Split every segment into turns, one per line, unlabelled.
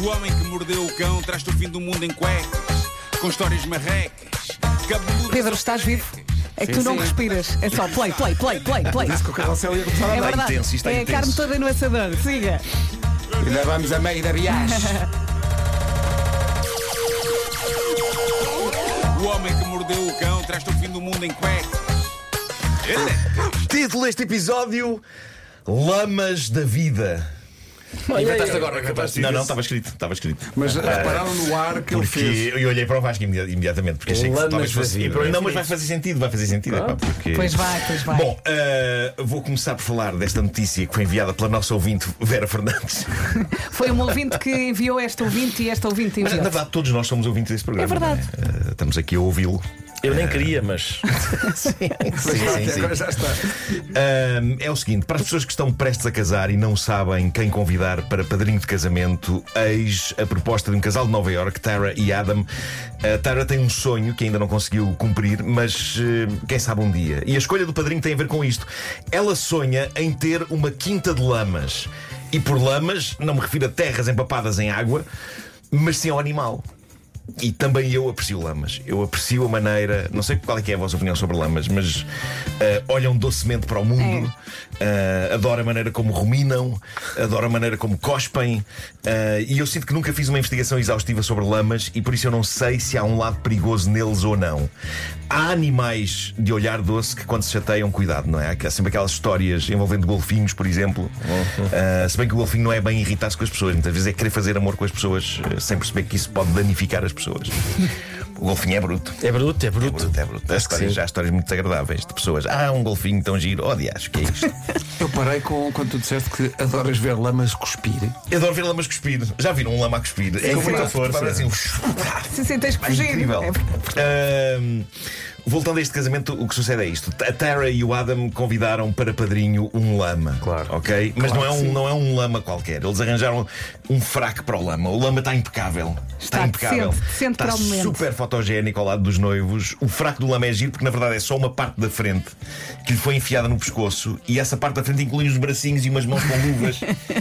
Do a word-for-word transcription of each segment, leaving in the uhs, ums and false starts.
O homem que mordeu o cão traz-te o fim do mundo em cuecas, com histórias marrecas. Cabeludo.
Pedro, estás vivo? É que
Sim,
tu não
sim.
respiras. É só play, play, play, play, play.
Disse que o carrossel ia começar a
É
andar.
verdade.
intenso, isto é
É a
intenso.
carne toda no assador. Siga.
Ainda vamos a meio da viagem.
O homem que mordeu o cão traz-te o fim do mundo em cuecas.
Título deste episódio: Lamas da Vida.
Inventaste agora, acabaste.
Não, não, estava escrito, estava escrito.
Mas repararam no ar que ele
Porque
fez.
eu olhei para o Vasco imedi- imediatamente, porque achei que
Lamas
talvez
da
fosse.
vida.
Não, mas vai fazer sentido, vai fazer sentido. epá, porque...
Pois vai, pois vai.
Bom, eh, vou começar por falar desta notícia que foi enviada pela nossa ouvinte Vera Fernandes.
Foi um ouvinte que enviou esta ouvinte e esta ouvinte
Mas na
enviou.
verdade, todos nós somos ouvintes deste programa.
É verdade.
não é? Eh, estamos aqui a ouvi-lo.
Eu nem queria, mas.
Sim, sim, sim.
Agora já está.
Ahm, é o seguinte, para as pessoas que estão prestes a casar e não sabem quem convidar para padrinho de casamento, eis a proposta de um casal de Nova Iorque, Tara e Adam. A Tara tem um sonho que ainda não conseguiu cumprir, mas eh, quem sabe um dia. E a escolha do padrinho tem a ver com isto. Ela sonha em ter uma quinta de lamas. E por lamas, não me refiro a terras empapadas em água, mas sim ao animal. E também eu aprecio lamas. Eu aprecio a maneira. Não sei qual é que é a vossa opinião sobre lamas, mas uh, olham docemente para o mundo. Uh, adoro a maneira como ruminam, adoro a maneira como cospem. Uh, e eu sinto que nunca fiz uma investigação exaustiva sobre lamas e por isso eu não sei se há um lado perigoso neles ou não. Há animais de olhar doce que, quando se chateiam, cuidado, não é? Há sempre aquelas histórias envolvendo golfinhos, por exemplo. Uh, se bem que o golfinho não é bem irritar-se com as pessoas, muitas vezes é querer fazer amor com as pessoas uh, sem perceber que isso pode danificar as pessoas. O golfinho é bruto.
É bruto, é
É
bruto.
bruto, é bruto. Há
Acho que
histórias,
sim.
há histórias muito desagradáveis de pessoas. Ah, um golfinho tão giro. Oh, acho que é isto.
Eu parei com quando tu disseste que adoras ver lamas cuspir.
Eu adoro ver lamas cuspir. Já viram um lama a cuspir? É
com
incrível.
muita força.
Parece um...
Se sim, tens que
É
fugir.
incrível.
É-
Ahm, Voltando a este casamento, o que sucede é isto: a Tara e o Adam convidaram para padrinho um lama.
Claro.
Ok? Mas
Claro
não, é
que
um,
sim.
não é um lama qualquer. Eles arranjaram um fraque para o lama. O lama está impecável.
Está
impecável.
decente, decente
está
para o momento.
super fotogénico ao lado dos noivos. O fraco do lama é giro porque, na verdade, é só uma parte da frente que lhe foi enfiada no pescoço. E essa parte da frente inclui os bracinhos e umas mãos com luvas.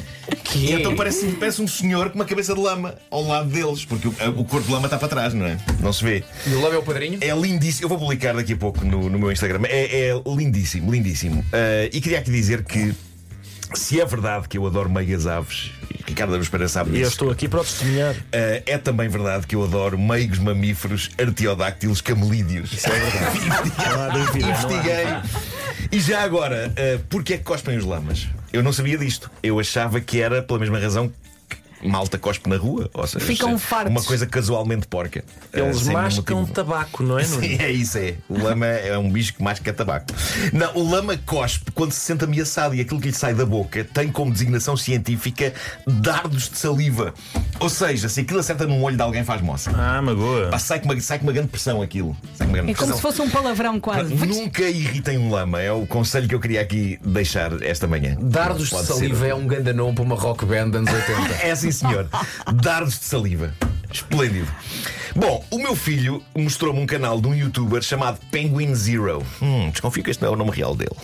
E então parece, parece um senhor com uma cabeça de lama ao lado deles, porque o, o corpo de lama está para trás, não é? Não se vê.
E o lama é o padrinho?
É lindíssimo. Eu vou publicar daqui a pouco no, no meu Instagram. É, é lindíssimo, lindíssimo. Uh, e queria aqui dizer que, se é verdade que eu adoro meigas aves, e Ricardo Aruz Pereira sabe
E eu
disso,
estou aqui para o testemunhar.
uh, é também verdade que eu adoro meigos mamíferos artiodáctilos camelídeos.
Isso é verdade. Não há dúvida. não há
Investiguei. E já agora, uh, porquê é que cospem os lamas? Eu não sabia disto. Eu achava que era pela mesma razão que malta cospe na rua. Ou seja,
Ficam fartos.
uma coisa casualmente porca. Uh,
Eles
sem nenhum
mascam
motivo.
tabaco, não é, Nuno?
Sim, é isso, é. O lama é um bicho que masca tabaco. Não, o lama cospe quando se sente ameaçado e aquilo que lhe sai da boca tem como designação científica dardos de saliva. Ou seja, se aquilo acerta num olho de alguém, faz moça.
Ah, magoa.
Pá, sai, com uma, sai com uma grande pressão aquilo. Sai com uma grande
É como
pressão.
se fosse um palavrão quase.
Nunca irritem um lama. É o conselho que eu queria aqui deixar esta manhã.
Dardos de
Pode
saliva
ser.
é um ganda nome para uma rock band dos anos oitenta.
É sim, senhor. Dardos de saliva. Esplêndido. Bom, o meu filho mostrou-me um canal de um youtuber chamado Penguin Zero. Hum, desconfio que este não é o nome real dele.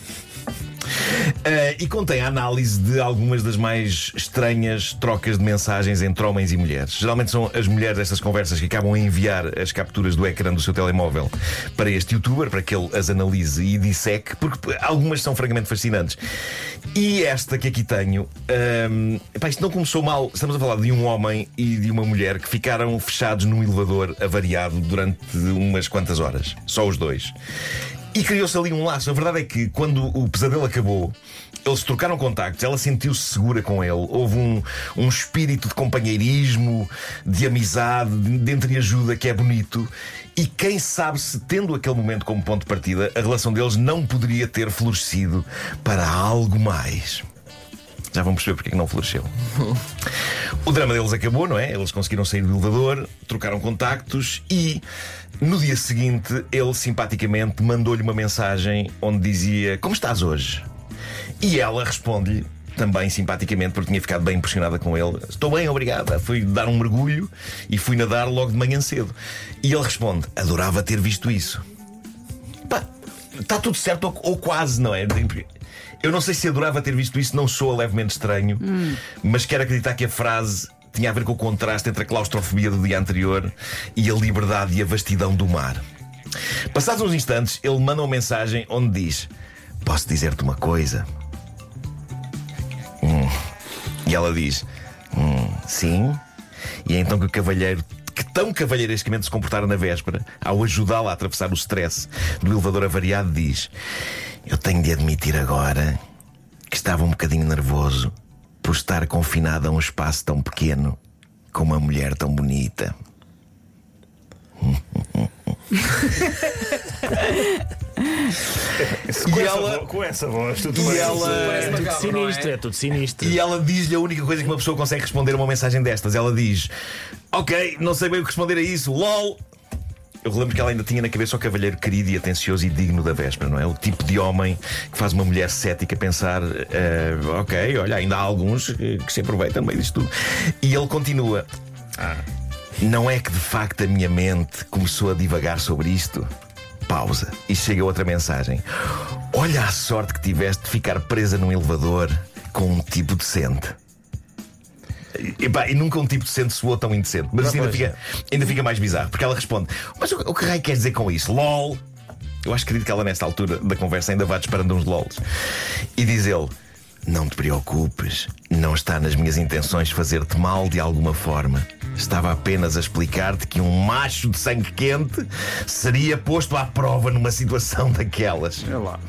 Uh, e contém a análise de algumas das mais estranhas trocas de mensagens entre homens e mulheres. Geralmente são as mulheres destas conversas que acabam a enviar as capturas do ecrã do seu telemóvel para este youtuber, para que ele as analise e disseque, porque algumas são francamente fascinantes. E esta que aqui tenho, um, epá, isto não começou mal. Estamos a falar de um homem e de uma mulher que ficaram fechados num elevador avariado durante umas quantas horas. Só os dois. E criou-se ali um laço. A verdade é que, quando o pesadelo acabou, eles trocaram contactos, ela sentiu-se segura com ele. Houve um, um espírito de companheirismo, de amizade, de, de entreajuda que é bonito. E quem sabe se, tendo aquele momento como ponto de partida, a relação deles não poderia ter florescido para algo mais. Já vão perceber porque é que não floresceu. O drama deles acabou, não é? Eles conseguiram sair do elevador, trocaram contactos e, no dia seguinte, ele simpaticamente mandou-lhe uma mensagem onde dizia: como estás hoje? E ela responde-lhe também simpaticamente, porque tinha ficado bem impressionada com ele: estou bem, obrigada. Fui dar um mergulho e fui nadar logo de manhã cedo. E ele responde: adorava ter visto isso. Pá, está tudo certo ou, ou quase, não é? Eu não sei se adorava ter visto isso, não soa levemente estranho, hum. mas quero acreditar que a frase tinha a ver com o contraste entre a claustrofobia do dia anterior e a liberdade e a vastidão do mar. Passados uns instantes, ele manda uma mensagem onde diz: posso dizer-te uma coisa? Hum. E ela diz: hum, sim. E é então que o cavalheiro, que tão cavalheirescamente se comportara na véspera, ao ajudá-la a atravessar o stress do elevador avariado, diz: eu tenho de admitir agora que estava um bocadinho nervoso por estar confinado a um espaço tão pequeno com uma mulher tão bonita.
Com,
E
essa
ela-
vo- com essa voz, tudo
E
bem.
ela-
É tudo
Macabro,
sinistro,
não é?
é tudo sinistro.
E ela diz-lhe a única coisa que uma pessoa consegue responder a uma mensagem destas. Ela diz: ok, não sei bem o que responder a isso, lol. Eu relembro que ela ainda tinha na cabeça o cavalheiro querido e atencioso e digno da véspera, não é? O tipo de homem que faz uma mulher cética pensar: eh, ok, olha, ainda há alguns que, que se aproveitam bem disto tudo. E ele continua: não é que de facto a minha mente começou a divagar sobre isto? Pausa. E chega outra mensagem: olha a sorte que tiveste de ficar presa num elevador com um tipo decente. E, pá, e nunca um tipo decente soou tão indecente. Mas assim ainda
pois
fica, ainda fica mais bizarro. Porque ela responde: mas o, o que raio queres dizer com isso? LOL. Eu acho que acredito que ela nesta altura da conversa ainda vá disparando uns LOLs. E diz ele: não te preocupes, não está nas minhas intenções fazer-te mal de alguma forma. Estava apenas a explicar-te que um macho de sangue quente seria posto à prova numa situação daquelas.
É lá.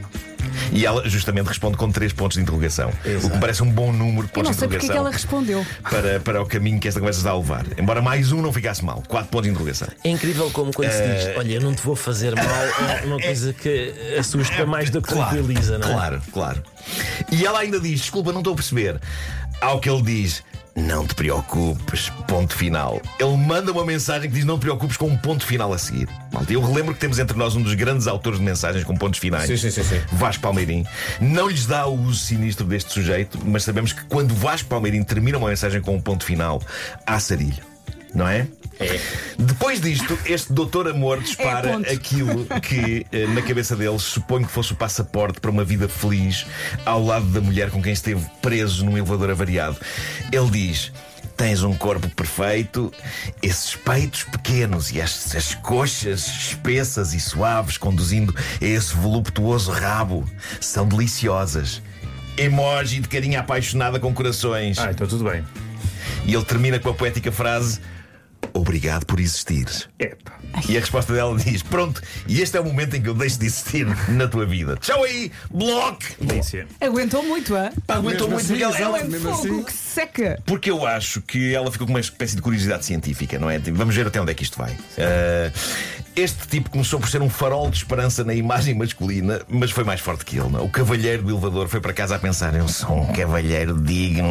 E ela justamente responde com três pontos de interrogação. O que me parece um bom número de
Eu
pontos
não
de
sei porque é que
interrogação
ela respondeu.
para, para o caminho que esta conversa está a levar. Embora mais um não ficasse mal. Quatro pontos de interrogação.
É incrível como quando se diz: olha, eu não te vou fazer mal, é uma coisa que assusta mais do que tranquiliza, não é?
Claro, claro. E ela ainda diz: desculpa, não estou a perceber. Ao que ele diz: não te preocupes, ponto final. Ele manda uma mensagem que diz: não te preocupes, com um ponto final a seguir. Malta, eu relembro que temos entre nós um dos grandes autores de mensagens com pontos finais.
Sim, sim, sim, sim.
Vasco Palmeirim. Não lhes dá o uso sinistro deste sujeito, mas sabemos que quando Vasco Palmeirim termina uma mensagem com um ponto final, há sarilho, não é?
É.
Depois disto, este doutor Amor dispara
É ponto.
aquilo que eh, na cabeça dele suponho que fosse o passaporte para uma vida feliz ao lado da mulher com quem esteve preso num elevador avariado. Ele diz: tens um corpo perfeito, esses peitos pequenos e as, as coxas espessas e suaves conduzindo a esse voluptuoso rabo são deliciosas. Emoji de carinha apaixonada com corações.
Ah, então tudo bem.
E ele termina com a poética frase: obrigado por existires.
Epa.
E a resposta dela diz: pronto, e este é o momento em que eu deixo de existir na tua vida. Tchau aí, bloco!
Delícia.
Aguentou muito, hã?
Pá, aguentou muito porque ela,
Ela
ela-
é
mesmo
fogo
assim.
que seca.
porque eu acho que ela ficou com uma espécie de curiosidade científica, não é? Tipo, vamos ver até onde é que isto vai. Ah, este tipo começou por ser um farol de esperança na imagem masculina, mas foi mais forte que ele, não é? O cavalheiro do elevador foi para casa a pensar: eu sou um cavalheiro digno.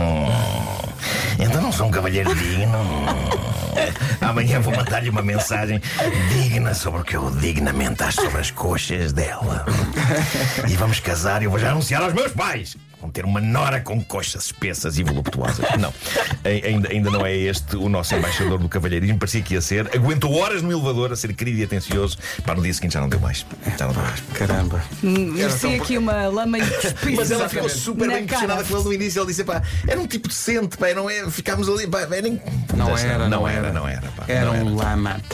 Então não sou um cavalheiro digno. Amanhã vou mandar-lhe uma mensagem digna sobre o que eu dignamente acho sobre as coxas dela. E vamos casar e eu vou já anunciar aos meus pais. Vão ter uma nora com coxas espessas e voluptuosas. Não, ai- ainda, ainda não é este o nosso embaixador do cavalheirismo. Parecia que ia ser. Aguentou horas no elevador a ser querido e atencioso. Para no dia seguinte já não deu mais. Já não deu mais.
Caramba.
Merecia aqui uma lama e cuspir.
Mas ela ficou super
na
bem impressionada
cara.
com ele no início. Ele disse: pá, era um tipo decente, pá, não é? Ficámos ali, pá, era nem...
Não era,
não
não
era,
era.
não era, pá,
Era
não
um lama.